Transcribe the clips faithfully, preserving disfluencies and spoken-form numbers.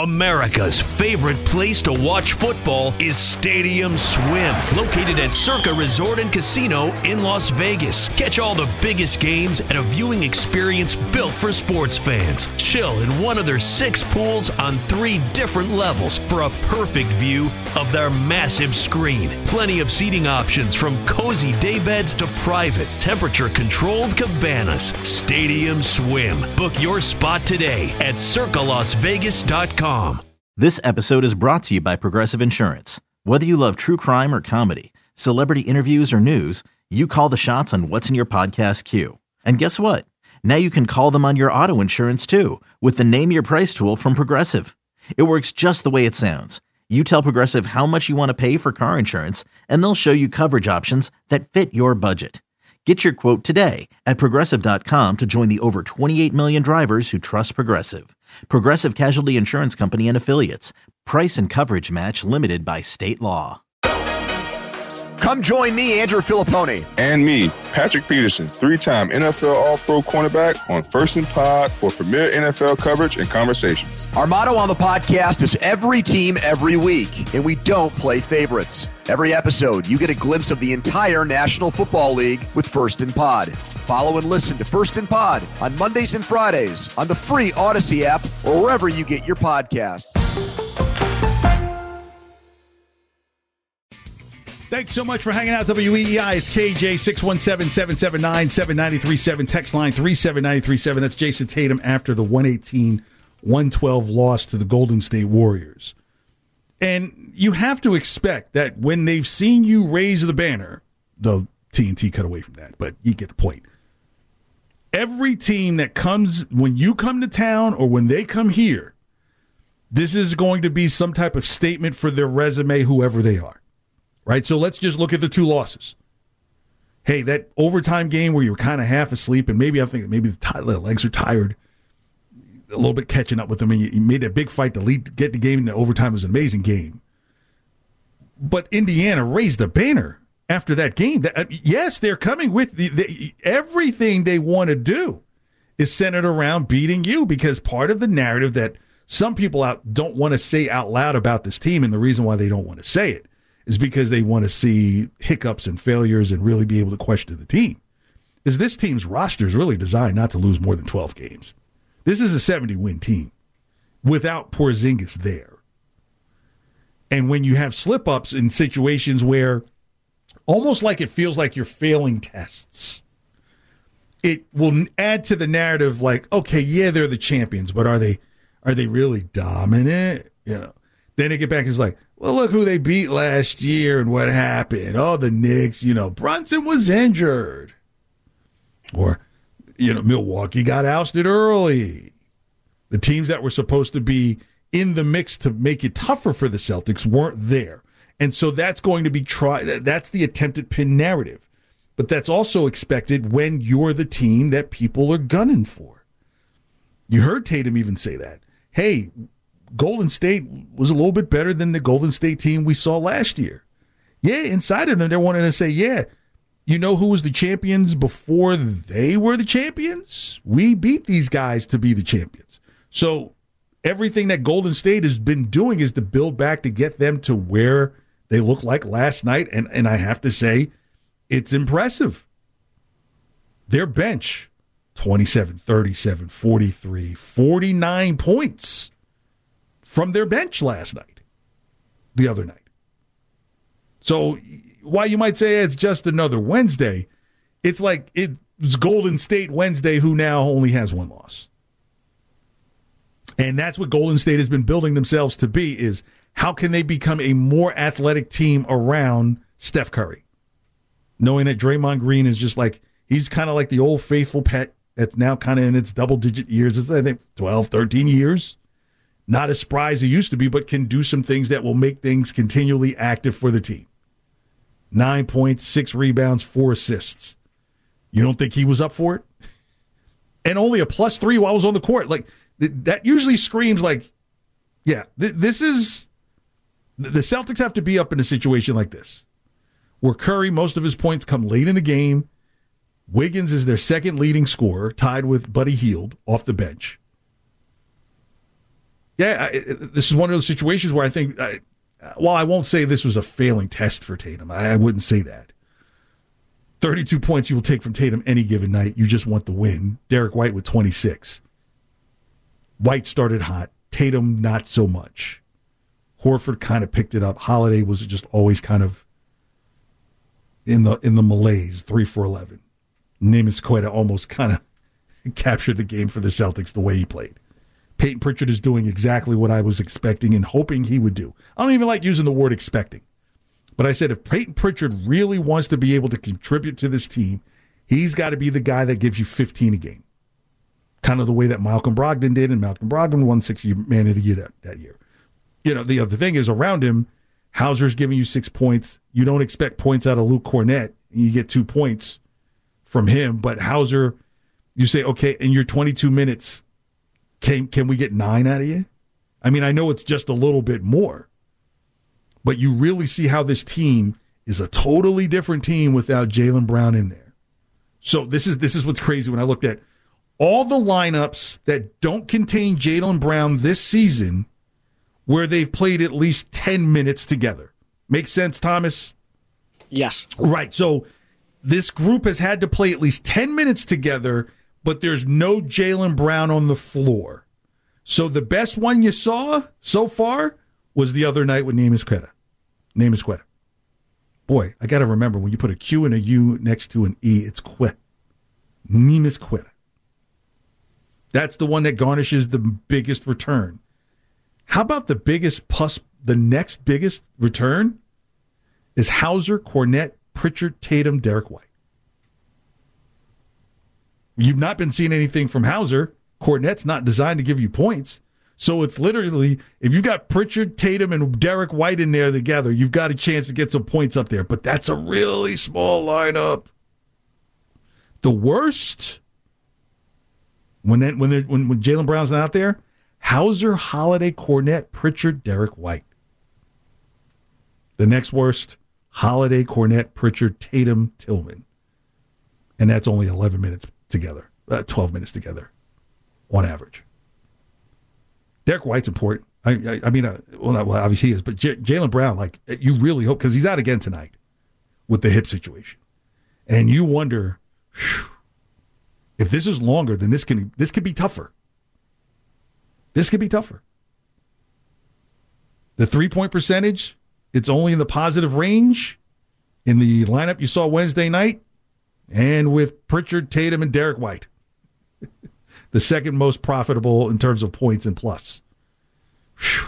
America's favorite place to watch football is Stadium Swim, located at Circa Resort and Casino in Las Vegas. Catch all the biggest games at a viewing experience built for sports fans. Chill in one of their six pools on three different levels for a perfect view of their massive screen. Plenty of seating options from cozy daybeds to private, temperature-controlled cabanas. Stadium Swim. Book your spot today at circa las vegas dot com. This episode is brought to you by Progressive Insurance. Whether you love true crime or comedy, celebrity interviews or news, you call the shots on what's in your podcast queue. And guess what? Now you can call them on your auto insurance too with the Name Your Price tool from Progressive. It works just the way it sounds. You tell Progressive how much you want to pay for car insurance, and they'll show you coverage options that fit your budget. Get your quote today at progressive dot com to join the over twenty-eight million drivers who trust Progressive. Progressive Casualty Insurance Company and Affiliates. Price and coverage match limited by state law. Come join me, Andrew Filippone. And me, Patrick Peterson, three-time N F L All-Pro cornerback on First and Pod for premier N F L coverage and conversations. Our motto on the podcast is every team, every week, and we don't play favorites. Every episode, you get a glimpse of the entire National Football League with First and Pod. Follow and listen to First and Pod on Mondays and Fridays on the free Odyssey app or wherever you get your podcasts. Thanks so much for hanging out, W E E I. It's K J, six one seven, seven seven nine, seven nine three seven. Text line three seven nine three seven. That's Jason Tatum after the one eighteen one twelve loss to the Golden State Warriors. And you have to expect that when they've seen you raise the banner, though T N T cut away from that, but you get the point. Every team that comes, when you come to town or when they come here, this is going to be some type of statement for their resume, whoever they are. Right, so let's just look at the two losses. Hey, that overtime game where you were kind of half asleep, and maybe I think maybe the, t- the legs are tired, a little bit catching up with them, and you, you made that big fight to lead, get the game into overtime. It was an amazing game. But Indiana raised the banner after that game. That, yes, they're coming with the, the, everything they want to do is centered around beating you, because part of the narrative that some people out don't want to say out loud about this team, and the reason why they don't want to say it is because they want to see hiccups and failures and really be able to question the team, is this team's roster is really designed not to lose more than twelve games. This is a seventy-win team without Porzingis there. And when you have slip-ups in situations where almost like it feels like you're failing tests, it will add to the narrative like, okay, yeah, they're the champions, but are they are they really dominant? You know. Then they get back and it's like, well, look who they beat last year and what happened. Oh, the Knicks, you know, Brunson was injured. Or, you know, Milwaukee got ousted early. The teams that were supposed to be in the mix to make it tougher for the Celtics weren't there. And so that's going to be try. That's the attempted pin narrative. But that's also expected when you're the team that people are gunning for. You heard Tatum even say that. Hey, Golden State was a little bit better than the Golden State team we saw last year. Yeah, inside of them, they're wanting to say, yeah, you know who was the champions before they were the champions? We beat these guys to be the champions. So everything that Golden State has been doing is to build back to get them to where they look like last night. And, and I have to say, it's impressive. Their bench, twenty-seven, thirty-seven, forty-three, forty-nine points from their bench last night, the other night. So while you might say it's just another Wednesday, it's like it's Golden State Wednesday, who now only has one loss. And that's what Golden State has been building themselves to be, is how can they become a more athletic team around Steph Curry? Knowing that Draymond Green is just like, he's kind of like the old faithful pet that's now kind of in its double-digit years. It's, I think, twelve, thirteen years. Not as spry as he used to be, but can do some things that will make things continually active for the team. Nine points, six rebounds, four assists. You don't think he was up for it? And only a plus three while I was on the court. Like, th- that usually screams like, yeah, th- this is, the Celtics have to be up in a situation like this, where Curry, most of his points come late in the game. Wiggins is their second leading scorer, tied with Buddy Hield off the bench. Yeah, I, this is one of those situations where I think, I, while I won't say this was a failing test for Tatum, I, I wouldn't say that. thirty-two points you will take from Tatum any given night. You just want the win. Derek White with twenty-six. White started hot. Tatum, not so much. Horford kind of picked it up. Holiday was just always kind of in the in the malaise, three for eleven. Neemias Queta almost kind of captured the game for the Celtics the way he played. Peyton Pritchard is doing exactly what I was expecting and hoping he would do. I don't even like using the word expecting. But I said if Peyton Pritchard really wants to be able to contribute to this team, he's got to be the guy that gives you fifteen a game. Kind of the way that Malcolm Brogdon did, and Malcolm Brogdon won sixty Man of the Year that, that year. You know, the other thing is around him, Hauser's giving you six points. You don't expect points out of Luke Cornett. You get two points from him. But Hauser, you say, okay, in your twenty-two minutes, can, can we get nine out of you? I mean, I know it's just a little bit more. But you really see how this team is a totally different team without Jaylen Brown in there. So this is this is what's crazy when I looked at all the lineups that don't contain Jaylen Brown this season where they've played at least ten minutes together. Make sense, Thomas? Yes. Right. So this group has had to play at least ten minutes together, but there's no Jaylen Brown on the floor. So the best one you saw so far was the other night with Neemias Queta. Neemias Queta. Boy, I got to remember, when you put a Q and a U next to an E, it's Queta. Neemias Queta. That's the one that garnishes the biggest return. How about the biggest plus, the next biggest return is Hauser, Cornett, Pritchard, Tatum, Derek White. You've not been seeing anything from Hauser. Cornett's not designed to give you points. So it's literally, if you've got Pritchard, Tatum, and Derek White in there together, you've got a chance to get some points up there. But that's a really small lineup. The worst, when that, when when, when Jaylen Brown's not out there, Hauser, Holiday, Cornett, Pritchard, Derek White. The next worst, Holiday, Cornett, Pritchard, Tatum, Tillman. And that's only eleven minutes together, uh, twelve minutes together on average. Derek White's important. I, I, I mean, uh, well, not, well, obviously he is, but J- Jaylen Brown, like, you really hope, because he's out again tonight with the hip situation. And you wonder, whew, if this is longer, then this can this could be tougher. This could be tougher. The three-point percentage, it's only in the positive range in the lineup you saw Wednesday night, and with Pritchard, Tatum, and Derek White. The second most profitable in terms of points and plus. Whew.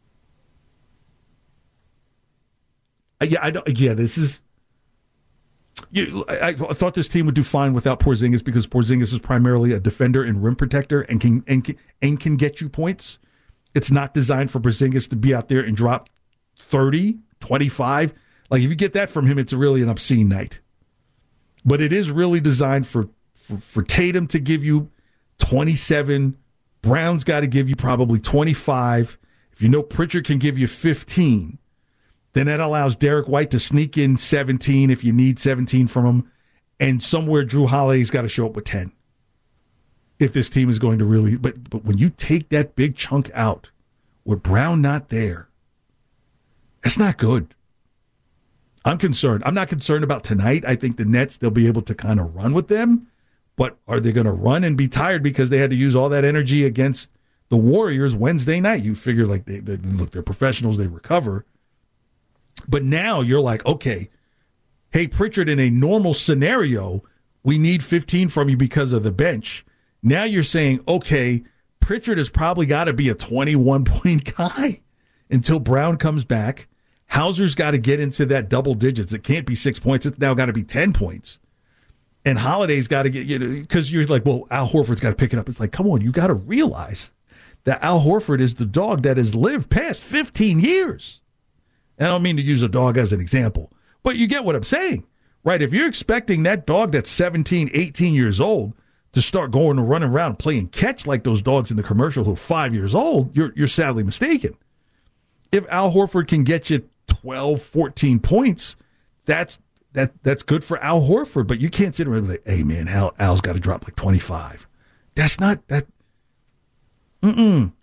Yeah, I don't, yeah, this is... You, I, I thought this team would do fine without Porzingis because Porzingis is primarily a defender and rim protector and can and can, and can get you points. It's not designed for Porzingis to be out there and drop thirty, twenty-five. Like, if you get that from him, it's really an obscene night. But it is really designed for, for, for Tatum to give you twenty-seven. Brown's got to give you probably twenty-five. If you know Pritchard can give you fifteen, then that allows Derek White to sneak in seventeen if you need seventeen from him. And somewhere Drew Holiday's got to show up with ten. If this team is going to really... But, but when you take that big chunk out with Brown not there, that's not good. I'm concerned. I'm not concerned about tonight. I think the Nets, they'll be able to kind of run with them. But are they going to run and be tired because they had to use all that energy against the Warriors Wednesday night? You figure, like, they, they look, they're professionals, they recover. But now you're like, okay, hey, Pritchard, in a normal scenario, we need fifteen from you because of the bench. Now you're saying, okay, Pritchard has probably got to be a twenty-one point guy until Brown comes back. Hauser's got to get into that double digits. It can't be six points. It's now got to be ten points. And Holiday's got to get, you know, because you're like, well, Al Horford's got to pick it up. It's like, come on, you got to realize that Al Horford is the dog that has lived past fifteen years. And I don't mean to use a dog as an example, but you get what I'm saying, right? If you're expecting that dog that's seventeen, eighteen years old to start going and running around playing catch like those dogs in the commercial who are five years old, you're, you're sadly mistaken. If Al Horford can get you twelve, fourteen points, that's that that's good for Al Horford. But you can't sit around and be like, hey, man, Al, Al's got to drop like twenty-five. That's not that. Mm-mm.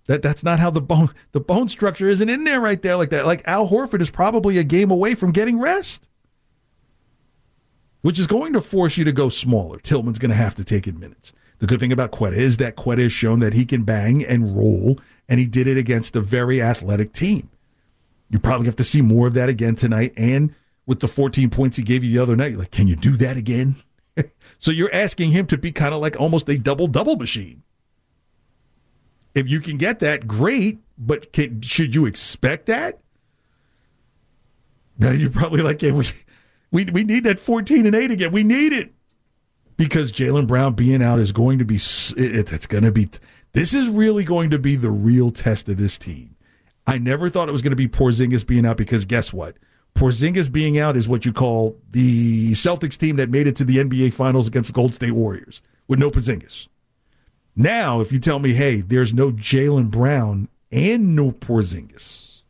That that's not how the bone the bone structure isn't in there right there like that. Like Al Horford is probably a game away from getting rest, which is going to force you to go smaller. Tillman's going to have to take in minutes. The good thing about Quetta is that Quetta has shown that he can bang and roll, and he did it against a very athletic team. You probably have to see more of that again tonight. And with the fourteen points he gave you the other night, you're like, can you do that again? So you're asking him to be kind of like almost a double-double machine. If you can get that, great, but can, should you expect that? Now you're probably like, yeah, we, we, we need that fourteen and eight again. We need it. Because Jaylen Brown being out is going to be, it, it's going to be, this is really going to be the real test of this team. I never thought it was going to be Porzingis being out because guess what? Porzingis being out is what you call the Celtics team that made it to the N B A Finals against the Golden State Warriors with no Porzingis. Now, if you tell me, hey, there's no Jaylen Brown and no Porzingis,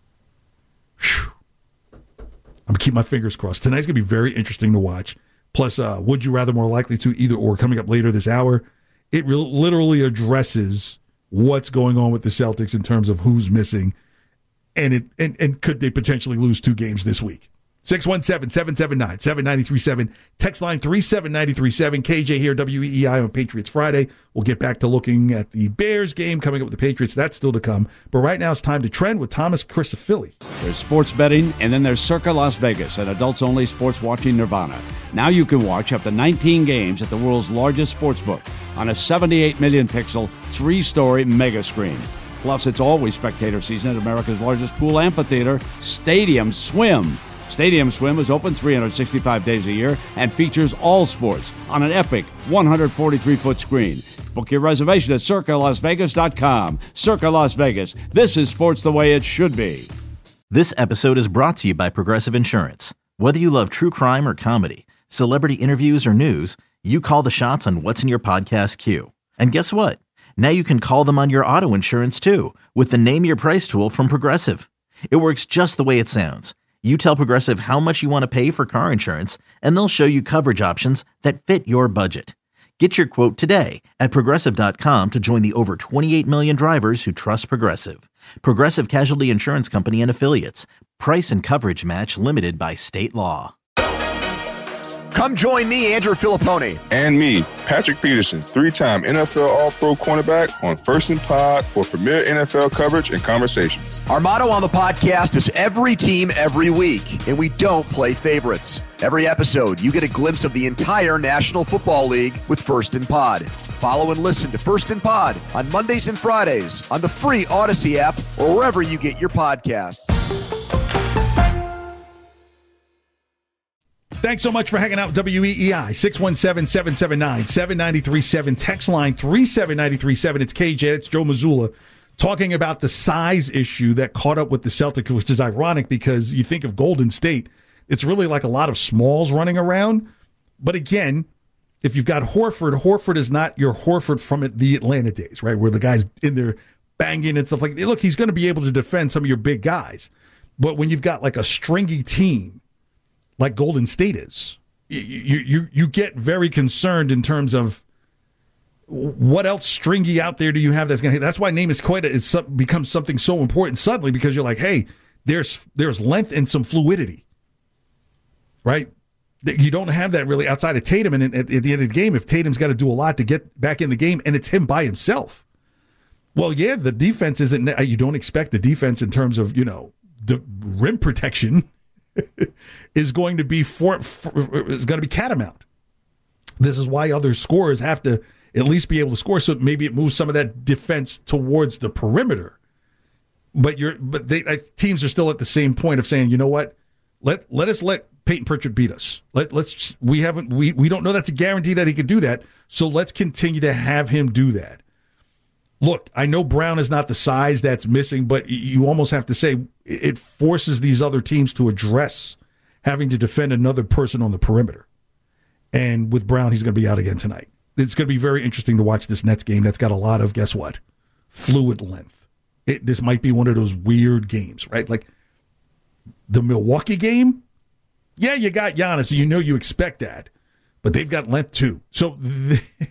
whew, I'm going to keep my fingers crossed. Tonight's going to be very interesting to watch. Plus, uh, would you rather more likely to either or coming up later this hour? It re- literally addresses what's going on with the Celtics in terms of who's missing and it and, and could they potentially lose two games this week. six one seven, seven seven nine, seven nine three seven. Text line three seven nine three seven. K J here, W E E I on Patriots Friday. We'll get back to looking at the Bears game coming up with the Patriots. That's still to come. But right now it's time to trend with Thomas Chris of Philly. There's sports betting, and then there's Circa Las Vegas, an adults-only sports watching nirvana. Now you can watch up to nineteen games at the world's largest sports book on a seventy-eight million pixel, three-story mega screen. Plus, it's always spectator season at America's largest pool amphitheater, Stadium Swim. Stadium Swim is open three hundred sixty-five days a year and features all sports on an epic one hundred forty-three foot screen. Book your reservation at circa las vegas dot com. Circa Las Vegas. This is sports the way it should be. This episode is brought to you by Progressive Insurance. Whether you love true crime or comedy, celebrity interviews or news, you call the shots on what's in your podcast queue. And guess what? Now you can call them on your auto insurance too with the Name Your Price tool from Progressive. It works just the way it sounds. You tell Progressive how much you want to pay for car insurance, and they'll show you coverage options that fit your budget. Get your quote today at Progressive dot com to join the over twenty-eight million drivers who trust Progressive. Progressive Casualty Insurance Company and Affiliates. Price and coverage match limited by state law. Come join me, Andrew Filippone. And me, Patrick Peterson, three-time N F L All-Pro cornerback on First and Pod for premier N F L coverage and conversations. Our motto on the podcast is every team, every week, and we don't play favorites. Every episode, you get a glimpse of the entire National Football League with First and Pod. Follow and listen to First and Pod on Mondays and Fridays on the free Odyssey app or wherever you get your podcasts. Thanks so much for hanging out with W E E I. six one seven, seven seven nine, seven nine three seven. Text line three seven nine three seven. It's K J. It's Joe Mazzulla talking about the size issue that caught up with the Celtics, which is ironic because you think of Golden State. It's really like a lot of smalls running around. But again, if you've got Horford, Horford is not your Horford from the Atlanta days, right, where the guy's in there banging and stuff like that. Look, he's going to be able to defend some of your big guys. But when you've got like a stringy team, like Golden State is, you, you you get very concerned in terms of what else stringy out there do you have that's going to hit. That's why Neemias Queta is some, becomes something so important suddenly because you're like, hey, there's there's length and some fluidity, right? You don't have that really outside of Tatum. And at, at the end of the game, if Tatum's got to do a lot to get back in the game and it's him by himself, well, yeah, the defense isn't, you don't expect the defense in terms of, you know, the rim protection is going to be for, for is going to be catamount. This is why other scorers have to at least be able to score. So maybe it moves some of that defense towards the perimeter. But you're but they teams are still at the same point of saying, you know what, let let us let Peyton Pritchard beat us. Let let's we haven't we we don't know that's a guarantee that he could do that. So let's continue to have him do that. Look, I know Brown is not the size that's missing, but you almost have to say it forces these other teams to address having to defend another person on the perimeter. And with Brown, he's going to be out again tonight. It's going to be very interesting to watch this Nets game that's got a lot of, guess what, fluid length. It, this might be one of those weird games, right? Like the Milwaukee game, yeah, you got Giannis, so you know you expect that. But they've got length too. So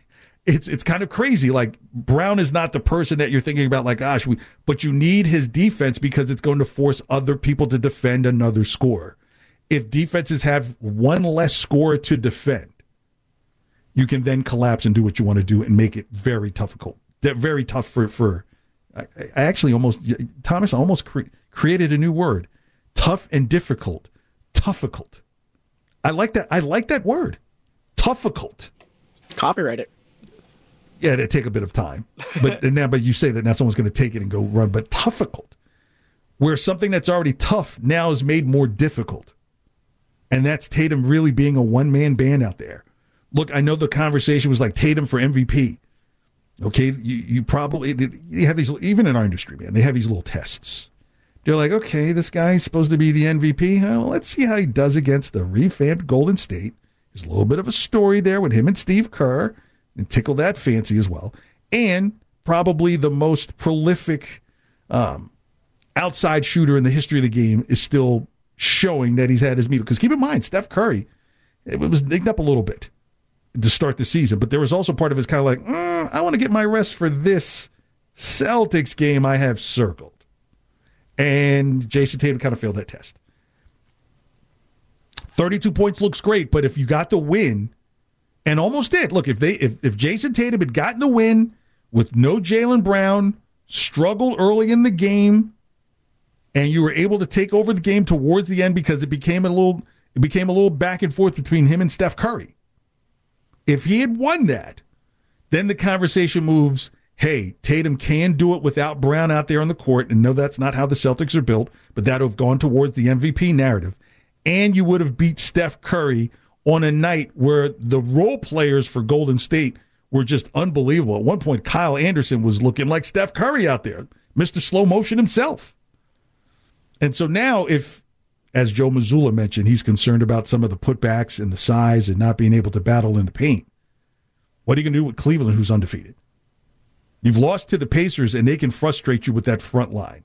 it's it's kind of crazy. Like, Brown is not the person that you're thinking about, like, gosh, we, but you need his defense because it's going to force other people to defend another score. If defenses have one less score to defend, you can then collapse and do what you want to do and make it very difficult. Very tough for, for I, I actually almost, Thomas almost cre- created a new word. Tough and difficult. Toughicut. I like that. I like that word. Toughicut. Copyright it. Yeah, it'd take a bit of time. But now, but you say that now someone's going to take it and go run. But toughicut, where something that's already tough now is made more difficult. And that's Tatum really being a one-man band out there. Look, I know the conversation was like Tatum for M V P. Okay, you, you probably, you have these, even in our industry, man, they have these little tests. They're like, okay, this guy's supposed to be the M V P. Well, let's see how he does against the revamped Golden State. There's a little bit of a story there with him and Steve Kerr, and tickle that fancy as well. And probably the most prolific um, outside shooter in the history of the game is still showing that he's had his meal. Because keep in mind, Steph Curry, it was nicked up a little bit to start the season, but there was also part of his kind of like, mm, I want to get my rest for this Celtics game I have circled. And Jason Tatum kind of failed that test. thirty-two points looks great, but if you got the win, and almost did, look, if they if, if Jason Tatum had gotten the win with no Jaylen Brown, struggled early in the game, and you were able to take over the game towards the end because it became a little it became a little back and forth between him and Steph Curry. If he had won that, then the conversation moves, hey, Tatum can do it without Brown out there on the court, and no, that's not how the Celtics are built, but that would have gone towards the M V P narrative. And you would have beat Steph Curry on a night where the role players for Golden State were just unbelievable. At one point, Kyle Anderson was looking like Steph Curry out there, Mister Slow Motion himself. And so now if, as Joe Mazzulla mentioned, he's concerned about some of the putbacks and the size and not being able to battle in the paint, what are you going to do with Cleveland, who's undefeated? You've lost to the Pacers, and they can frustrate you with that front line.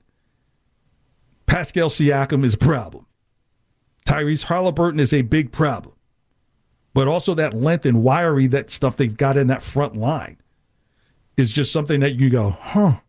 Pascal Siakam is a problem. Tyrese Halliburton is a big problem. But also that length and wiry, that stuff they've got in that front line is just something that you go, huh.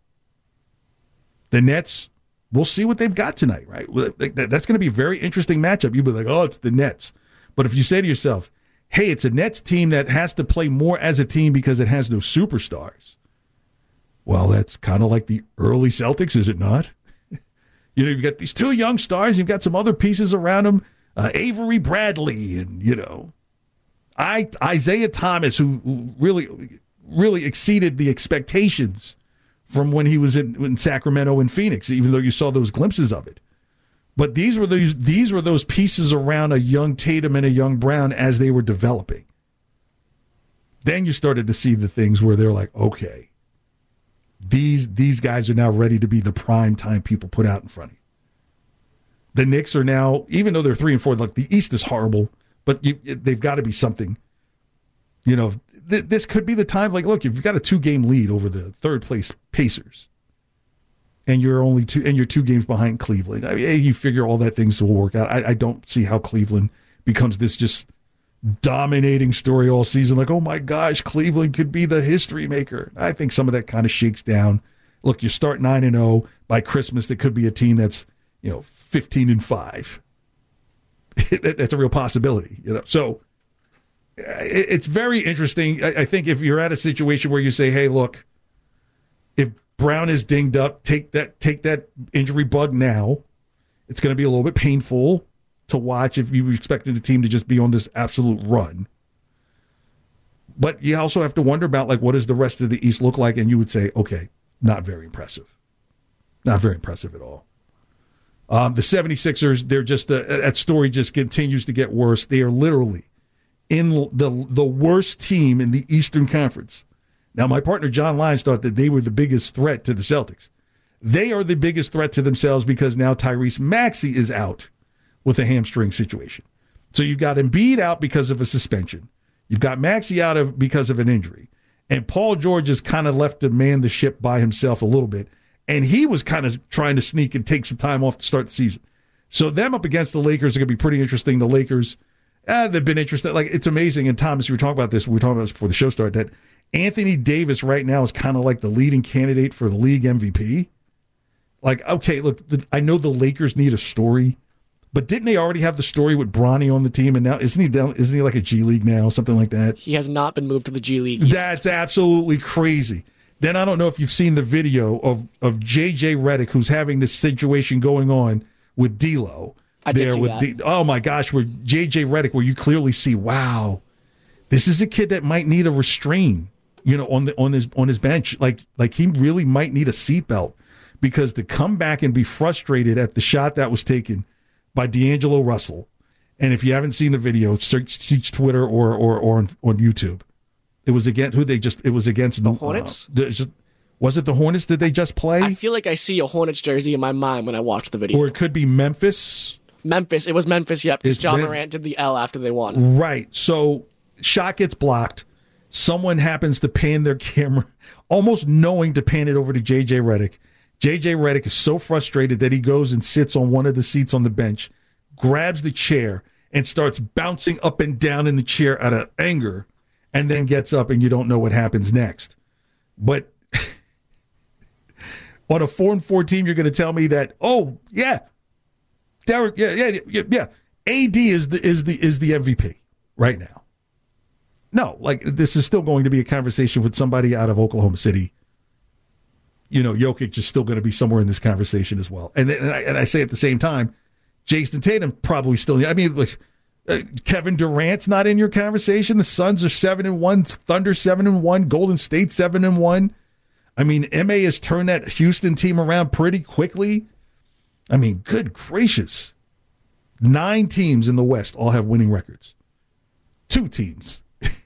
The Nets, we'll see what they've got tonight, right? That's going to be a very interesting matchup. You'll be like, oh, it's the Nets. But if you say to yourself, hey, it's a Nets team that has to play more as a team because it has no superstars. Well, that's kind of like the early Celtics, is it not? You know, you've got these two young stars. You've got some other pieces around them. Uh, Avery Bradley and, you know, I, Isaiah Thomas, who, who really, really exceeded the expectations from when he was in, in Sacramento and Phoenix, even though you saw those glimpses of it. But these were those these were those pieces around a young Tatum and a young Brown as they were developing. Then you started to see the things where they're like, okay, these these guys are now ready to be the prime time people put out in front of you. The Knicks are now, even though they're three and four, look, the East is horrible, but you, they've got to be something. You know, th- this could be the time. Like, look, you've got a two-game lead over the third place Pacers, and you're only two, and you're two games behind Cleveland. I mean, you figure all that things will work out. I, I don't see how Cleveland becomes this just dominating story all season. Like, oh my gosh, Cleveland could be the history maker. I think some of that kind of shakes down. Look, you start nine and zero by Christmas. There could be a team that's, you know, fifteen and five. That's a real possibility, you know. So it's very interesting. I think if you're at a situation where you say, "Hey, look, if Brown is dinged up, take that take that injury bug now." It's going to be a little bit painful to watch if you expected the team to just be on this absolute run. But you also have to wonder about, like, what does the rest of the East look like? And you would say, okay, not very impressive. Not very impressive at all. Um, the 76ers, they're just, uh, that story just continues to get worse. They are literally in the the worst team in the Eastern Conference. Now, my partner John Lyons thought that they were the biggest threat to the Celtics. They are the biggest threat to themselves because now Tyrese Maxey is out with a hamstring situation. So you've got Embiid out because of a suspension. You've got Maxey out of because of an injury. And Paul George is kind of left to man the ship by himself a little bit. And he was kind of trying to sneak and take some time off to start the season. So them up against the Lakers are going to be pretty interesting. The Lakers, eh, they've been interesting. Like, it's amazing. And Thomas, you were talking about this. We were talking about this before the show started, that Anthony Davis right now is kind of like the leading candidate for the league M V P. Like, okay, look, the, I know the Lakers need a story, but didn't they already have the story with Bronny on the team? And now isn't he down? Isn't he like a G League now, something like that? He has not been moved to the G League yet. That's absolutely crazy. Then I don't know if you've seen the video of of J J Redick, who's having this situation going on with D'Lo. I there did see with that. D- oh my gosh, where J J Redick, where you clearly see, wow, this is a kid that might need a restraint, you know, on the on his on his bench. Like like he really might need a seatbelt, because to come back and be frustrated at the shot that was taken by D'Angelo Russell, and if you haven't seen the video, search, search Twitter or or or on, on YouTube. It was against who they just. It was against the Hornets. Uh, the, just, was it the Hornets? Did they just play? I feel like I see a Hornets jersey in my mind when I watch the video. Or it could be Memphis. Memphis. It was Memphis. Yep. Because It's John Mem- Morant did the L after they won. Right. So shot gets blocked. Someone happens to pan their camera, almost knowing to pan it over to J J Redick. J J Redick is so frustrated that he goes and sits on one of the seats on the bench, grabs the chair, and starts bouncing up and down in the chair out of anger. And then gets up, and you don't know what happens next. But on a four and four team, you're going to tell me that, oh yeah, Derek, yeah, yeah, yeah, yeah. A D is the is the is the M V P right now. No, like this is still going to be a conversation with somebody out of Oklahoma City. You know, Jokic is still going to be somewhere in this conversation as well. And and I, and I say at the same time, Jason Tatum probably still. I mean, like. Uh, Kevin Durant's not in your conversation. The Suns are seven and one, Thunder seven and one, Golden State seven and one. I mean, M A has turned that Houston team around pretty quickly. I mean, good gracious, nine teams in the West all have winning records. Two teams,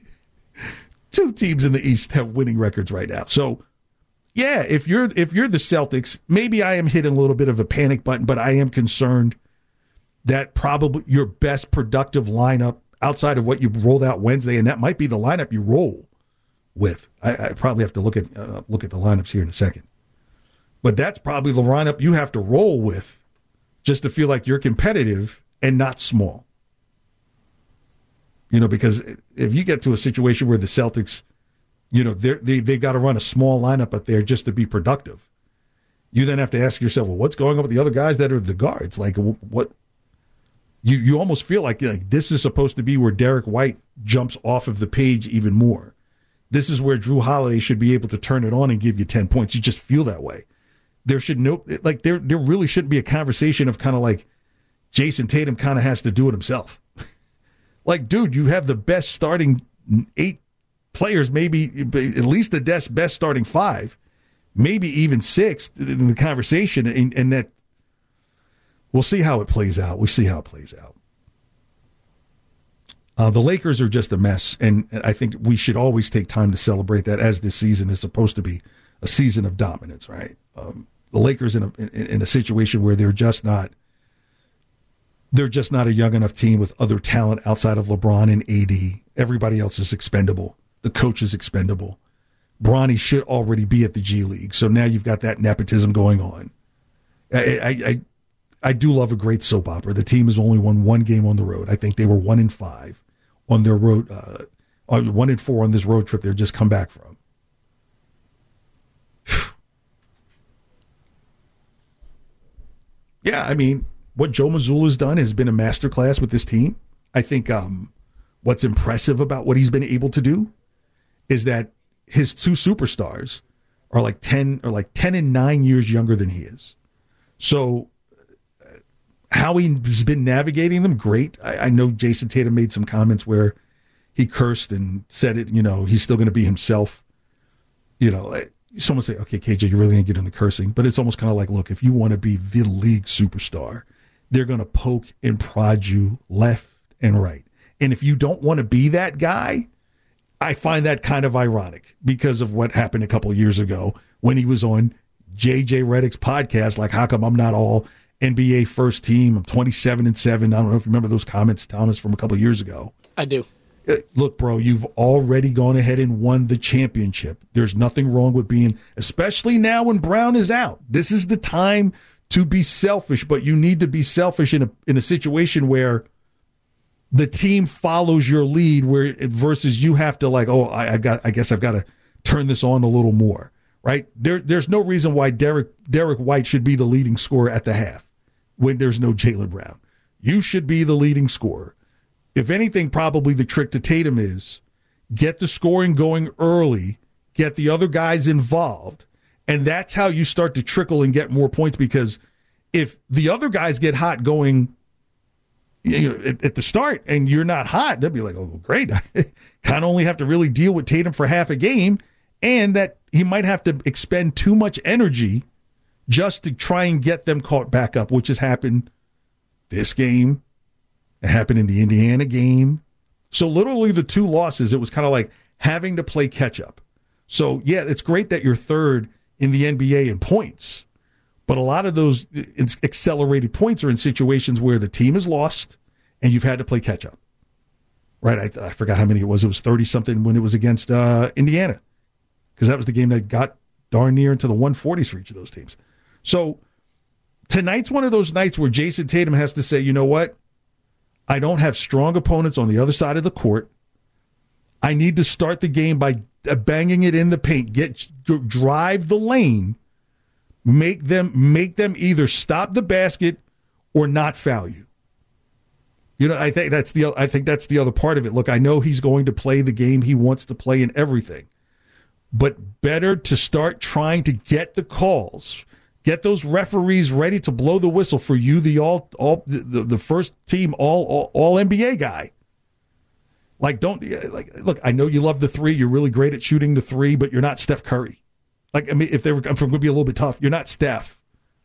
two teams in the East have winning records right now. So, yeah, if you're if you're the Celtics, maybe I am hitting a little bit of a panic button, but I am concerned that probably your best productive lineup outside of what you rolled out Wednesday, and that might be the lineup you roll with. I, I probably have to look at uh, look at the lineups here in a second, but that's probably the lineup you have to roll with just to feel like you're competitive and not small. You know, because if you get to a situation where the Celtics, you know, they're, they they've got to run a small lineup up there just to be productive, you then have to ask yourself, well, what's going on with the other guys that are the guards? Like, what? You you almost feel like, like this is supposed to be where Derek White jumps off of the page even more. This is where Drew Holiday should be able to turn it on and give you ten points. You just feel that way. There should no like there there really shouldn't be a conversation of kind of like Jason Tatum kind of has to do it himself. Like, dude, you have the best starting eight players, maybe at least the best best starting five, maybe even six in the conversation, and, and that. We'll see how it plays out. We'll see how it plays out. Uh, the Lakers are just a mess, and I think we should always take time to celebrate that, as this season is supposed to be a season of dominance, right? Um, the Lakers in a in, in a situation where they're just not they're just not a young enough team with other talent outside of LeBron and A D. Everybody else is expendable. The coach is expendable. Bronny should already be at the G League, so now you've got that nepotism going on. I. I, I I do love a great soap opera. The team has only won one game on the road. I think they were one in five on their road, uh, one in four on this road trip they've just come back from. Yeah, I mean, what Joe Mazzulla's done has been a masterclass with this team. I think um, what's impressive about what he's been able to do is that his two superstars are like ten or like ten and nine years younger than he is. So how he's been navigating them, great. I, I know Jason Tatum made some comments where he cursed and said it, you know, he's still going to be himself. You know, someone say, okay, K J, you're really going to get into cursing. But it's almost kind of like, look, if you want to be the league superstar, they're going to poke and prod you left and right. And if you don't want to be that guy, I find that kind of ironic because of what happened a couple of years ago when he was on J J Redick's podcast. Like, how come I'm not all N B A first team? I'm twenty-seven and seven. I don't know if you remember those comments, Thomas, from a couple of years ago. I do. Look, bro, you've already gone ahead and won the championship. There's nothing wrong with being, especially now when Brown is out. This is the time to be selfish, but you need to be selfish in a in a situation where the team follows your lead where it, versus you have to like, oh, I, I've got, I guess I've got to turn this on a little more, right? There, there's no reason why Derek Derek White should be the leading scorer at the half when there's no Jaylen Brown. You should be the leading scorer. If anything, probably the trick to Tatum is get the scoring going early, get the other guys involved, and that's how you start to trickle and get more points, because if the other guys get hot going you know, at, at the start and you're not hot, they'll be like, oh, great. I kind of only have to really deal with Tatum for half a game, and that he might have to expend too much energy just to try and get them caught back up, which has happened this game. It happened in the Indiana game. So literally the two losses, it was kind of like having to play catch up. So, yeah, it's great that you're third in the N B A in points, but a lot of those accelerated points are in situations where the team is lost and you've had to play catch up. Right? I, I forgot how many it was. It was thirty-something when it was against uh, Indiana, because that was the game that got darn near into the one forties for each of those teams. So tonight's one of those nights where Jason Tatum has to say, you know what? I don't have strong opponents on the other side of the court. I need to start the game by banging it in the paint, get drive the lane, make them make them either stop the basket or not foul you. You know, I think that's the I think that's the other part of it. Look, I know he's going to play the game he wants to play and everything, but better to start trying to get the calls. Get those referees ready to blow the whistle for you, the all, all the, the first team all, all all N B A guy. Like, don't like look. I know you love the three. You're really great at shooting the three, but you're not Steph Curry. Like, I mean, if they were, I'm going to be a little bit tough. You're not Steph.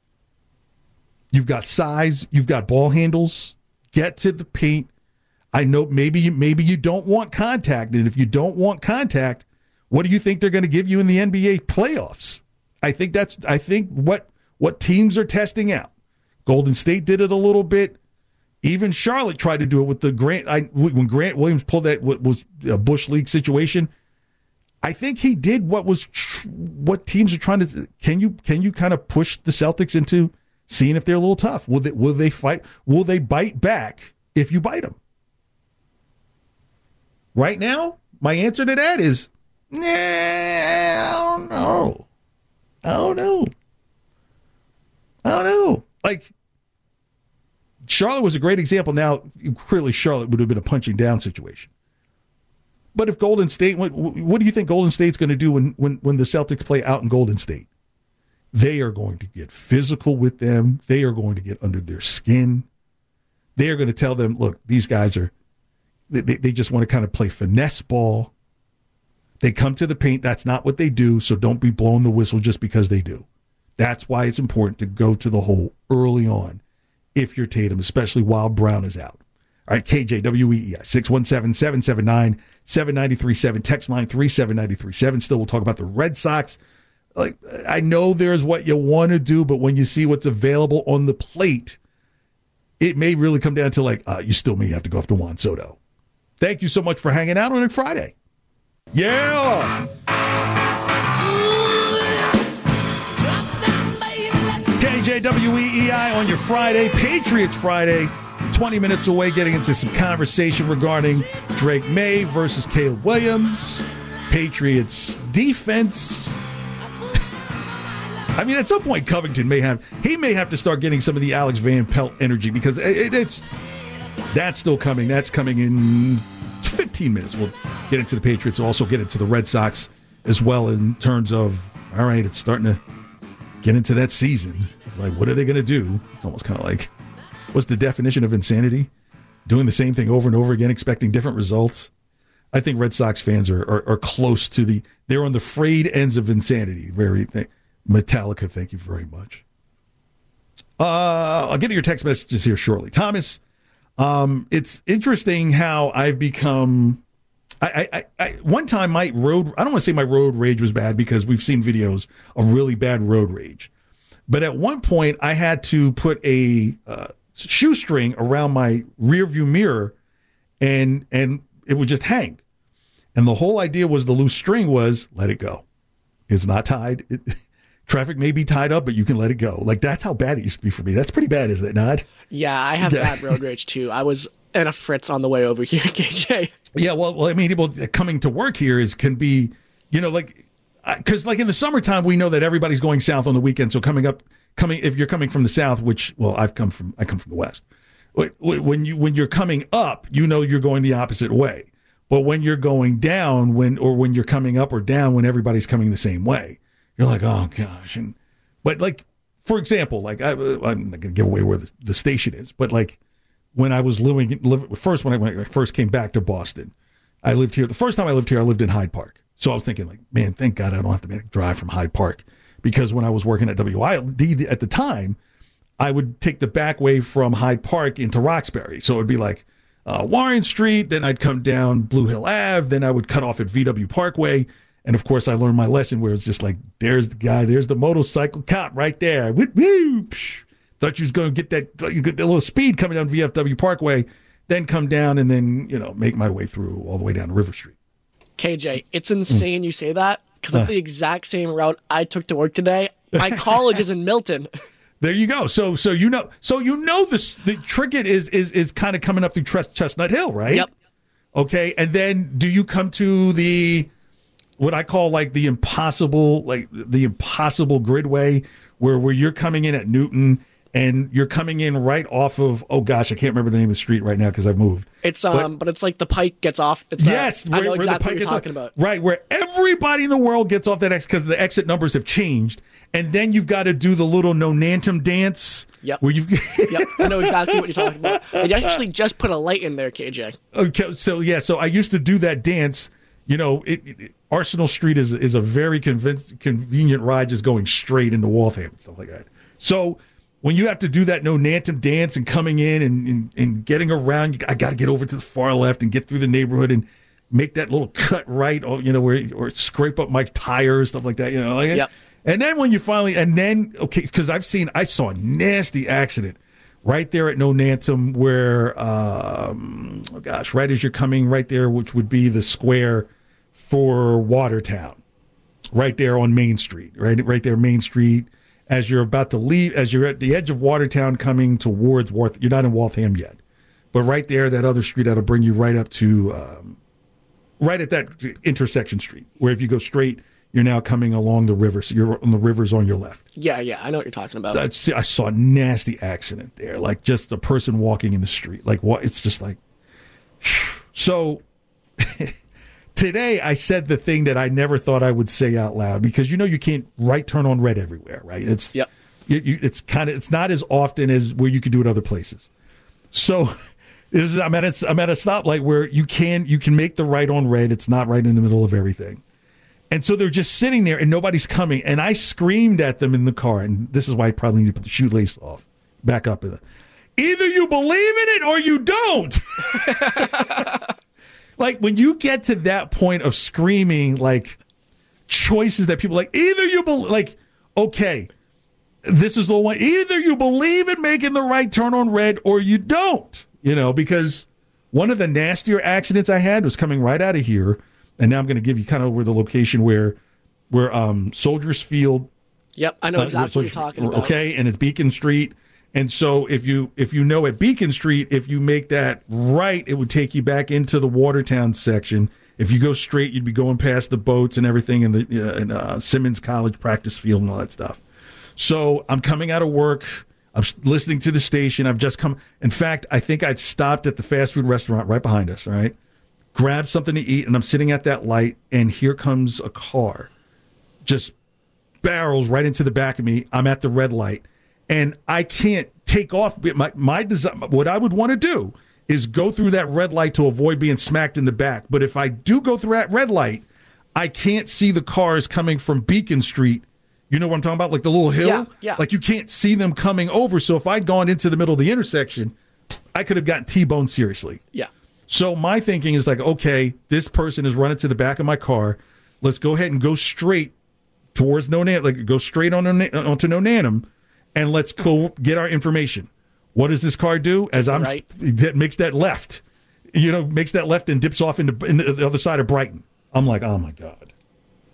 You've got size. You've got ball handles. Get to the paint. I know maybe you maybe you don't want contact, and if you don't want contact, what do you think they're going to give you in the N B A playoffs? I think that's I think what what teams are testing out. Golden State did it a little bit. Even Charlotte tried to do it with the Grant. I, when Grant Williams pulled that what was a Bush League situation, I think he did what was tr- what teams are trying to. Can you can you kind of push the Celtics into seeing if they're a little tough? Will they will they fight? Will they bite back if you bite them? Right now, my answer to that is, nah, I don't know. I don't know. I don't know. Like, Charlotte was a great example. Now, clearly Charlotte would have been a punching down situation. But if Golden State, what, what do you think Golden State's going to do when, when, when the Celtics play out in Golden State? They are going to get physical with them. They are going to get under their skin. They are going to tell them, look, these guys are, they, they just want to kind of play finesse ball. They come to the paint. That's not what they do, so don't be blowing the whistle just because they do. That's why it's important to go to the hole early on if you're Tatum, especially while Brown is out. All right, K J, W E E I, six one seven, seven seven nine, seven nine three seven, text line three seven nine three seven. Still, we'll talk about the Red Sox. Like, I know there's what you want to do, but when you see what's available on the plate, it may really come down to, like, uh, you still may have to go after Juan Soto. Thank you so much for hanging out on a Friday. Yeah! K J W E E I on your Friday, Patriots Friday. twenty minutes away, getting into some conversation regarding Drake May versus Caleb Williams. Patriots defense. I mean, at some point, Covington may have, he may have to start getting some of the Alex Van Pelt energy, because it, it's, that's still coming. That's coming in fifteen minutes. We'll get into the Patriots. We'll also get into the Red Sox as well, in terms of, all right, it's starting to get into that season. Like, what are they going to do? It's almost kind of like, what's the definition of insanity? Doing the same thing over and over again, expecting different results. I think Red Sox fans are are, are close to the, they're on the frayed ends of insanity. Very th- Metallica, thank you very much. Uh, I'll get to your text messages here shortly. Thomas, um, it's interesting how I've become, I, I, I, one time my road, I don't want to say my road rage was bad, because we've seen videos of really bad road rage. But at one point, I had to put a uh, shoestring around my rearview mirror, and and it would just hang. And the whole idea was, the loose string was, let it go. It's not tied. Traffic may be tied up, but you can let it go. Like, that's how bad it used to be for me. That's pretty bad, isn't it not? Yeah, I have bad road rage too. I was in a fritz on the way over here, K J. Yeah, well, well I mean, well, coming to work here is can be, you know, like, because like in the summertime, we know that everybody's going south on the weekend. So coming up, coming if you're coming from the south, which, well, I've come from, I come from the west. When you when you're coming up, you know you're going the opposite way. But when you're going down, when or when you're coming up or down, when everybody's coming the same way, you're like, oh gosh. And but like, for example, like I, I'm not gonna give away where the, the station is, but like when I was living, live, first when I, when I first came back to Boston, I lived here. The first time I lived here, I lived in Hyde Park. So I was thinking, like, man, thank God I don't have to make a drive from Hyde Park, because when I was working at W I L D at the time, I would take the back way from Hyde Park into Roxbury. So it would be like uh, Warren Street, then I'd come down Blue Hill Avenue, then I would cut off at V W Parkway. And, of course, I learned my lesson where it's just like, there's the guy, there's the motorcycle cop right there. Woo, woo, psh. Thought you was going to get that, you get that little speed coming down V F W Parkway, then come down and then, you know, make my way through all the way down to River Street. K J, it's insane mm. you say that, because that's uh. the exact same route I took to work today. My college is in Milton. There you go. So, so you know, so you know the the Trickett is is is kind of coming up through Chestnut Hill, right? Yep. Okay, and then do you come to the what I call like the impossible, like the impossible gridway, where where you're coming in at Newton and you're coming in right off of, oh gosh, I can't remember the name of the street right now because I've moved. It's um, but, but it's like the Pike gets off. It's yes, that, where, I know exactly what you're talking off, about. Right, where everybody in the world gets off that exit because the exit numbers have changed. And then you've got to do the little Nonantum dance. Yep. Where you've yep. I know exactly what you're talking about. They actually just put a light in there, K J. Okay, so yeah, so I used to do that dance. You know, it, it, Arsenal Street is is a very conven- convenient ride, just going straight into Waltham and stuff like that. So when you have to do that Nonantum dance and coming in and, and, and getting around, I got to get over to the far left and get through the neighborhood and make that little cut right, or, you know, where or scrape up my tires, stuff like that. You know, like yep. And then when you finally, and then, okay, because I've seen, I saw a nasty accident right there at Nonantum where, um, oh gosh, right as you're coming right there, which would be the square for Watertown, right there on Main Street, right, right there, Main Street, as you're about to leave, as you're at the edge of Watertown coming towards Worth, you're not in Waltham yet, but right there, that other street that'll bring you right up to, um, right at that intersection street, where if you go straight, you're now coming along the river, so you're on the rivers on your left. Yeah, yeah, I know what you're talking about. I saw a nasty accident there, like just a person walking in the street. Like, what? It's just like, so today I said the thing that I never thought I would say out loud, because you know you can't right turn on red everywhere, right? It's yep. You, you, it's kind of it's not as often as where you could do it other places. So is, I'm at a, I'm at a stoplight where you can you can make the right on red. It's not right in the middle of everything. And so they're just sitting there and nobody's coming. And I screamed at them in the car. And this is why I probably need to put the shoelace off. Back up. In it. Either you believe in it or you don't. Like when you get to that point of screaming, like choices that people like, either you believe, like, okay, this is the one. Either you believe in making the right turn on red or you don't. You know, because one of the nastier accidents I had was coming right out of here. And now I'm going to give you kind of where the location where, where um, Soldiers Field. Yep, I know exactly uh, what you're talking about. Okay, and it's Beacon Street. And so if you if you know at Beacon Street, if you make that right, it would take you back into the Watertown section. If you go straight, you'd be going past the boats and everything, and the uh, and, uh, Simmons College practice field and all that stuff. So I'm coming out of work. I'm listening to the station. I've just come. In fact, I think I'd stopped at the fast food restaurant right behind us, right? Grab something to eat, and I'm sitting at that light, and here comes a car. Just barrels right into the back of me. I'm at the red light, and I can't take off. My, my design, what I would want to do is go through that red light to avoid being smacked in the back. But if I do go through that red light, I can't see the cars coming from Beacon Street. You know what I'm talking about? Like the little hill? Yeah, yeah. Like you can't see them coming over. So if I'd gone into the middle of the intersection, I could have gotten T-boned seriously. Yeah. So my thinking is like, okay, this person is running to the back of my car. Let's go ahead and go straight towards Nonantum, like go straight on onto Nonantum, and let's go get our information. What does this car do? As I'm right. That makes that left, you know, makes that left and dips off into, into the other side of Brighton. I'm like, oh my God.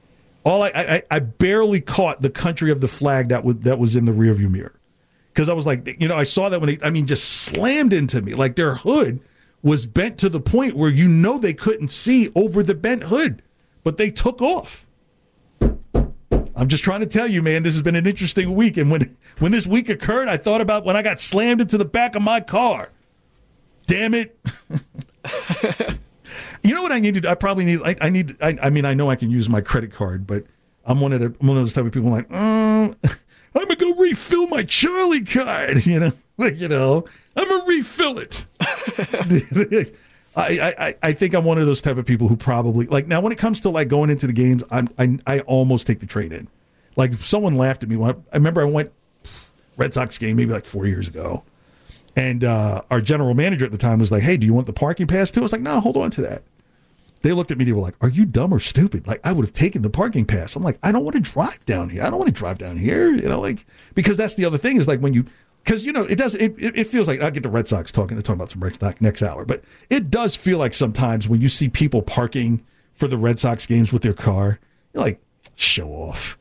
All I, I I barely caught the country of the flag that was that was in the rearview mirror, because I was like, you know, I saw that when they, I mean, just slammed into me. Like their hood was bent to the point where you know they couldn't see over the bent hood, but they took off. I'm just trying to tell you, man, this has been an interesting week. And when when this week occurred, I thought about when I got slammed into the back of my car. Damn it. You know what I need to do? I probably need, I, I need, I, I mean, I know I can use my credit card, but I'm one of the, I'm one of those type of people like, um, I'm going to go refill my Charlie card, you know, like, you know, I'm going to refill it. I, I, I think I'm one of those type of people who probably, like, now when it comes to like going into the games, I'm, I, I almost take the train in. Like someone laughed at me. When I, I remember I went Red Sox game maybe like four years ago. And uh, our general manager at the time was like, hey, do you want the parking pass too? I was like, no, hold on to that. They looked at me, they were like, are you dumb or stupid? Like, I would have taken the parking pass. I'm like, I don't want to drive down here. I don't want to drive down here, you know, like, because that's the other thing is like when you, because, you know, it does, it, it feels like, I'll get the Red Sox talking, talking about some Red Sox next hour, but it does feel like sometimes when you see people parking for the Red Sox games with their car, you're like, show off.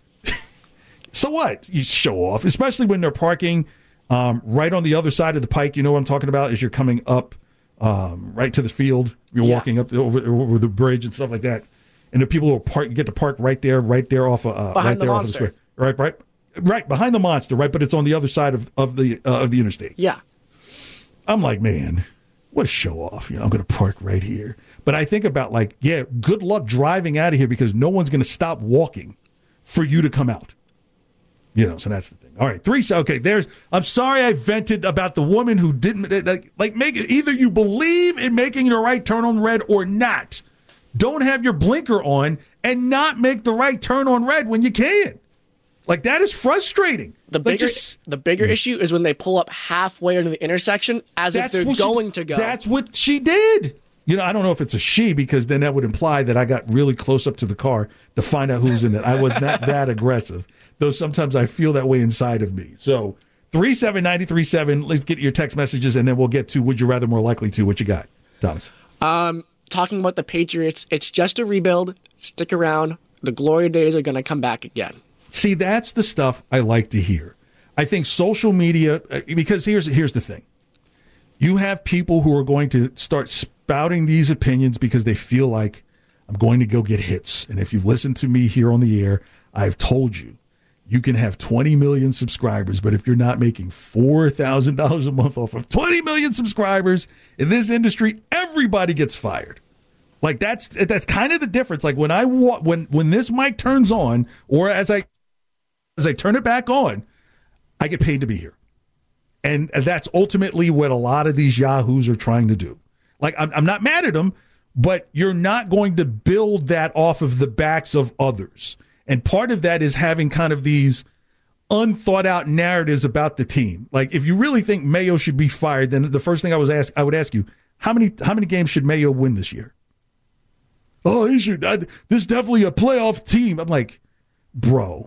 So what? You show off, especially when they're parking um, right on the other side of the pike. You know what I'm talking about? As you're coming up um, right to the field, you're yeah. walking up the, over over the bridge and stuff like that, and the people who are park, you get to park right there, right there off of uh, behind right the there monster. off of the square, right, right, right behind the monster, right. But it's on the other side of of the uh, of the interstate. Yeah, I'm like, man, what a show off! You know, I'm going to park right here. But I think about like, yeah, good luck driving out of here because no one's going to stop walking for you to come out. You know, so that's the thing. All right, three. Okay, there's. I'm sorry I vented about the woman who didn't like, like make it. Either you believe in making the right turn on red or not. Don't have your blinker on and not make the right turn on red when you can. Like that is frustrating. The like bigger just, the bigger issue is when they pull up halfway into the intersection as if they're going she, to go. That's what she did. You know, I don't know if it's a she because then that would imply that I got really close up to the car to find out who's in it. I was not that aggressive, though sometimes I feel that way inside of me. So three seven nine three seven, let's get your text messages, and then we'll get to would you rather more likely to. What you got, Thomas? Um, talking about the Patriots, it's just a rebuild. Stick around. The glory days are going to come back again. See, that's the stuff I like to hear. I think social media, because here's here's the thing. You have people who are going to start spouting these opinions because they feel like I'm going to go get hits. And if you've listened to me here on the air, I've told you, you can have twenty million subscribers, but if you're not making four thousand dollars a month off of twenty million subscribers in this industry, everybody gets fired. Like that's that's kind of the difference. Like when I when when this mic turns on, or as I as I turn it back on, I get paid to be here. And that's ultimately what a lot of these yahoos are trying to do. Like, I'm, I'm not mad at them, but you're not going to build that off of the backs of others. And part of that is having kind of these unthought out narratives about the team. Like, if you really think Mayo should be fired, then the first thing I was ask, I would ask you, how many how many games should Mayo win this year? Oh, he should. I, this is definitely a playoff team. I'm like, bro,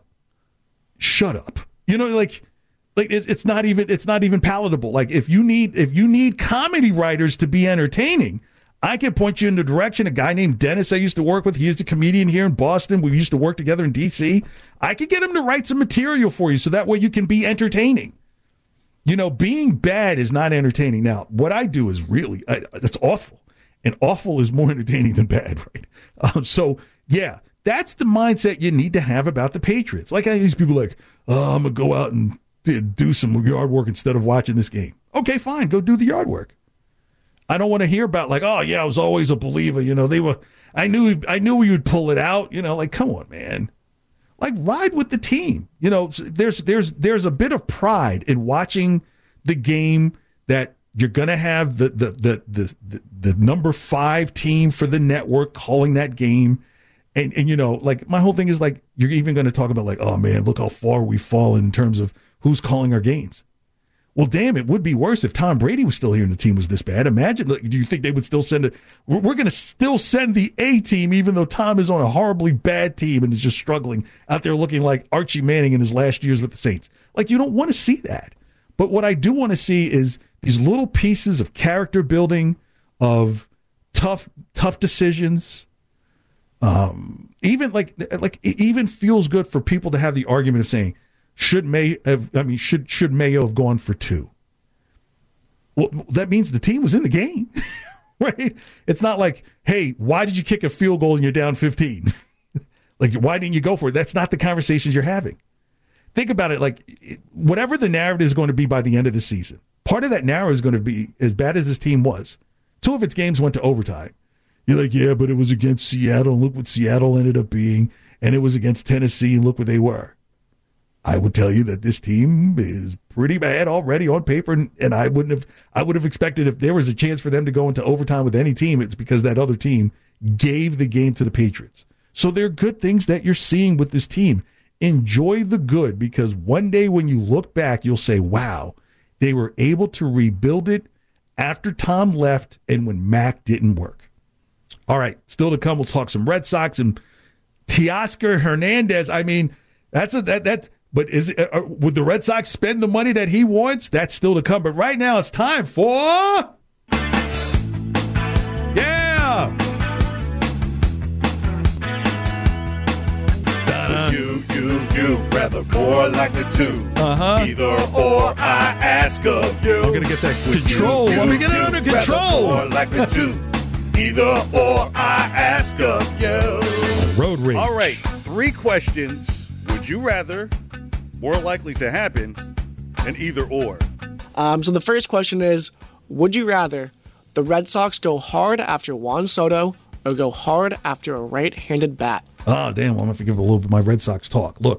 shut up. You know, like. Like it's not even it's not even palatable. Like if you need if you need comedy writers to be entertaining, I can point you in the direction. A guy named Dennis I used to work with. He's a comedian here in Boston. We used to work together in D C. I could get him to write some material for you so that way you can be entertaining. You know, being bad is not entertaining. Now, what I do is really I, that's awful, and awful is more entertaining than bad, right? Um, so yeah, that's the mindset you need to have about the Patriots. Like I have these people like, oh, I'm gonna go out and do some yard work instead of watching this game. Okay, fine. Go do the yard work. I don't want to hear about like, oh yeah, I was always a believer. You know, they were, I knew, I knew we would pull it out. You know, like, come on, man. Like ride with the team. You know, there's, there's, there's a bit of pride in watching the game that you're going to have the, the, the, the, the, the number five team for the network calling that game. And, and, you know, like my whole thing is like, you're even going to talk about like, oh man, look how far we've fallen in terms of who's calling our games. Well, damn, it would be worse if Tom Brady was still here and the team was this bad. Imagine, like, do you think they would still send it? We're, we're going to still send the A team, even though Tom is on a horribly bad team and is just struggling out there looking like Archie Manning in his last years with the Saints. Like, you don't want to see that. But what I do want to see is these little pieces of character building, of tough, tough decisions, Um, even like like it even feels good for people to have the argument of saying, should May have, I mean, should should Mayo have gone for two? Well, that means the team was in the game, right? It's not like, hey, why did you kick a field goal and you're down fifteen? Like, why didn't you go for it? That's not the conversations you're having. Think about it. Like, whatever the narrative is going to be by the end of the season, part of that narrative is going to be, as bad as this team was, two of its games went to overtime. You're like, yeah, but it was against Seattle, and look what Seattle ended up being, and it was against Tennessee, and look what they were. I would tell you that this team is pretty bad already on paper, and, and I wouldn't have I would have expected if there was a chance for them to go into overtime with any team, it's because that other team gave the game to the Patriots. So there are good things that you're seeing with this team. Enjoy the good, because one day when you look back, you'll say, wow, they were able to rebuild it after Tom left and when Mac didn't work. All right, still to come, we'll talk some Red Sox and Teoscar Hernandez. I mean, that's a that that. But is it, uh, would the Red Sox spend the money that he wants? That's still to come. But right now, it's time for yeah. You, you, you, rather more like the two. Uh-huh. Either or, I ask of you. I'm gonna get that control. You, Let me get it you, under control. More like the two. Either or, I ask of you. Road rage. All right, three questions. Would you rather? More likely to happen, and either or. Um, so the first question is, would you rather the Red Sox go hard after Juan Soto or go hard after a right-handed bat? Oh, damn. Well, I'm going to have to give a little bit of my Red Sox talk. Look,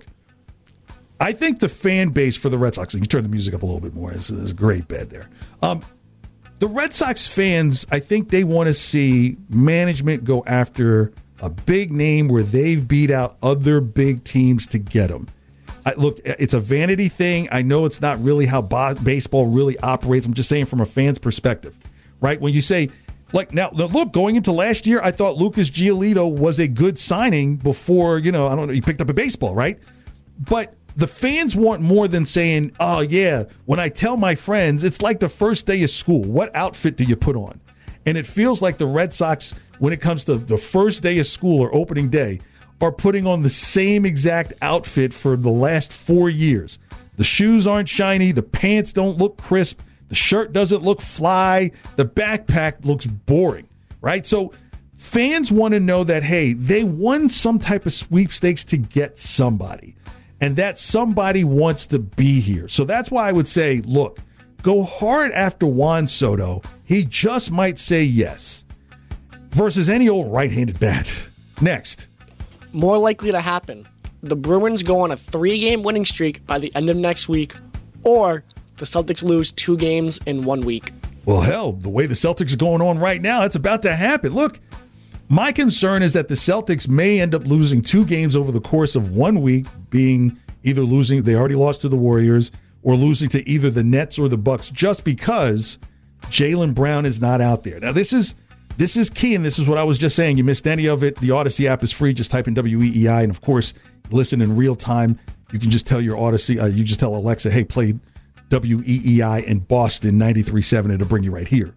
I think the fan base for the Red Sox, and you turn the music up a little bit more. This is a great bed there. Um, the Red Sox fans, I think they want to see management go after a big name where they've beat out other big teams to get them. I, look, it's a vanity thing. I know it's not really how bo- baseball really operates. I'm just saying from a fan's perspective, right? When you say, like, now, look, going into last year, I thought Lucas Giolito was a good signing before, you know, I don't know, he picked up a baseball, right? But the fans want more than saying, oh, yeah, when I tell my friends, it's like the first day of school. What outfit do you put on? And it feels like the Red Sox, when it comes to the first day of school or opening day, are putting on the same exact outfit for the last four years. The shoes aren't shiny. The pants don't look crisp. The shirt doesn't look fly. The backpack looks boring, right? So fans want to know that, hey, they won some type of sweepstakes to get somebody, and that somebody wants to be here. So that's why I would say, look, go hard after Juan Soto. He just might say yes versus any old right-handed bat. Next. More likely to happen, the Bruins go on a three-game winning streak by the end of next week, or the Celtics lose two games in one week. Well, hell, the way the Celtics are going on right now, it's about to happen. Look, my concern is that the Celtics may end up losing two games over the course of one week, being either losing, they already lost to the Warriors, or losing to either the Nets or the Bucks, just because Jaylen Brown is not out there. Now, this is This is key, and this is what I was just saying. You missed any of it, the Odyssey app is free. Just type in W E E I, and of course, listen in real time. You can just tell your Odyssey, uh, you just tell Alexa, hey, play W E E I in Boston ninety-three point seven. It'll bring you right here.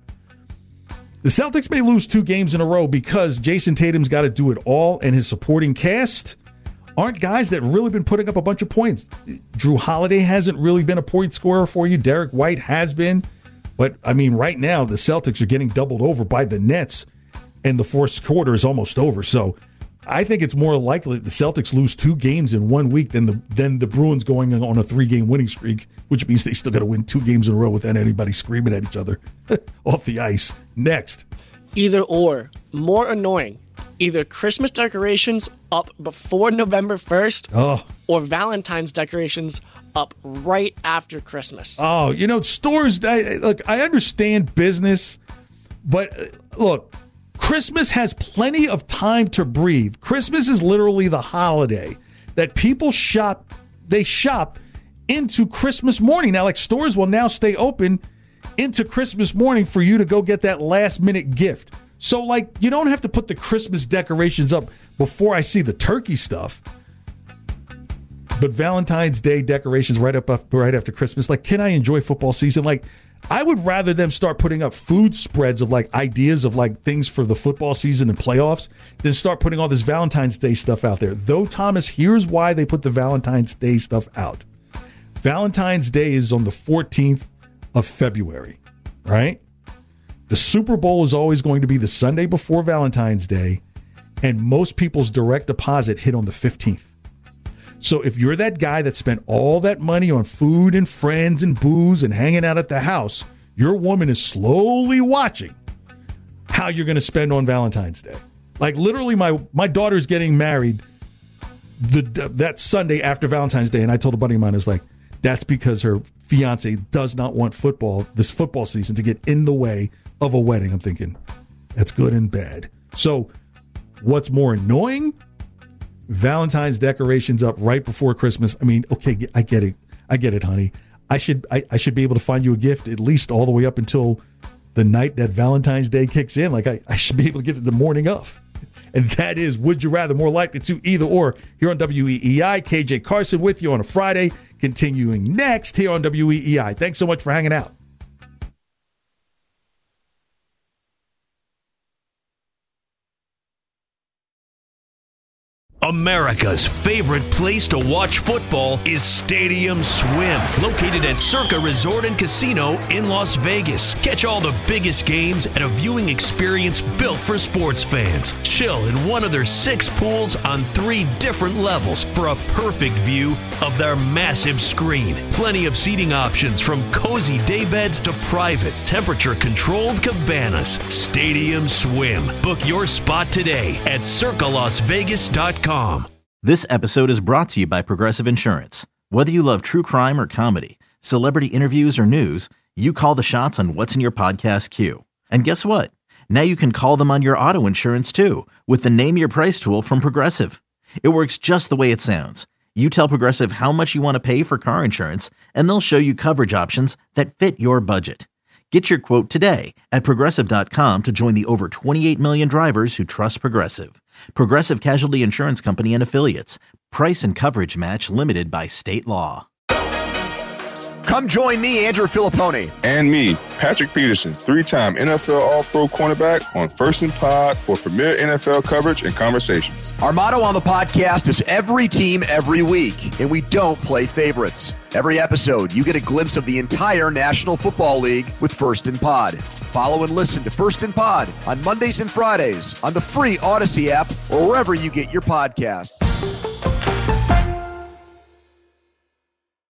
The Celtics may lose two games in a row because Jason Tatum's got to do it all, and his supporting cast aren't guys that really been putting up a bunch of points. Drew Holiday hasn't really been a point scorer for you. Derek White has been. But, I mean, right now, the Celtics are getting doubled over by the Nets, and the fourth quarter is almost over. So I think it's more likely that the Celtics lose two games in one week than the than the Bruins going on a three-game winning streak, which means they still got to win two games in a row without anybody screaming at each other off the ice. Next. Either or. More annoying. Either Christmas decorations up before November first, oh. or Valentine's decorations up right after Christmas. Oh, you know, stores, I, look, I understand business, but uh, look, Christmas has plenty of time to breathe. Christmas is literally the holiday that people shop, they shop into Christmas morning. Now, like, stores will now stay open into Christmas morning for you to go get that last minute gift. So, like, you don't have to put the Christmas decorations up before I see the turkey stuff. But Valentine's Day decorations right up right after Christmas, like, can I enjoy football season? Like, I would rather them start putting up food spreads of like ideas of like things for the football season and playoffs than start putting all this Valentine's Day stuff out there. Though, Thomas, here's why they put the Valentine's Day stuff out. Valentine's Day is on the fourteenth of February, right? The Super Bowl is always going to be the Sunday before Valentine's Day, and most people's direct deposit hit on the fifteenth. So if you're that guy that spent all that money on food and friends and booze and hanging out at the house, your woman is slowly watching how you're going to spend on Valentine's Day. Like literally my, my daughter's getting married the that Sunday after Valentine's Day. And I told a buddy of mine, I was like, that's because her fiance does not want football, this football season, to get in the way of a wedding. I'm thinking, that's good and bad. So what's more annoying? Valentine's decorations up right before Christmas. I mean, okay, I get it. I get it, honey. I should I, I should be able to find you a gift at least all the way up until the night that Valentine's Day kicks in. Like I, I should be able to get it the morning of. And that is Would You Rather, more likely to either or here on W E E I. K J Carson with you on a Friday, continuing next here on W E E I. Thanks so much for hanging out. America's favorite place to watch football is Stadium Swim, located at Circa Resort and Casino in Las Vegas. Catch all the biggest games at a viewing experience built for sports fans. Chill in one of their six pools on three different levels for a perfect view of their massive screen. Plenty of seating options from cozy daybeds to private, temperature-controlled cabanas. Stadium Swim. Book your spot today at circa las vegas dot com. This episode is brought to you by Progressive Insurance. Whether you love true crime or comedy, celebrity interviews or news, you call the shots on what's in your podcast queue. And guess what? Now you can call them on your auto insurance too with the Name Your Price tool from Progressive. It works just the way it sounds. You tell Progressive how much you want to pay for car insurance, and they'll show you coverage options that fit your budget. Get your quote today at Progressive dot com to join the over twenty-eight million drivers who trust Progressive. Progressive Casualty Insurance Company and Affiliates. Price and coverage match limited by state law. Come join me, Andrew Filipponi. And me, Patrick Peterson, three-time N F L All-Pro cornerback on First and Pod for premier N F L coverage and conversations. Our motto on the podcast is every team, every week, and we don't play favorites. Every episode, you get a glimpse of the entire National Football League with First and Pod. Follow and listen to First and Pod on Mondays and Fridays on the free Odyssey app or wherever you get your podcasts.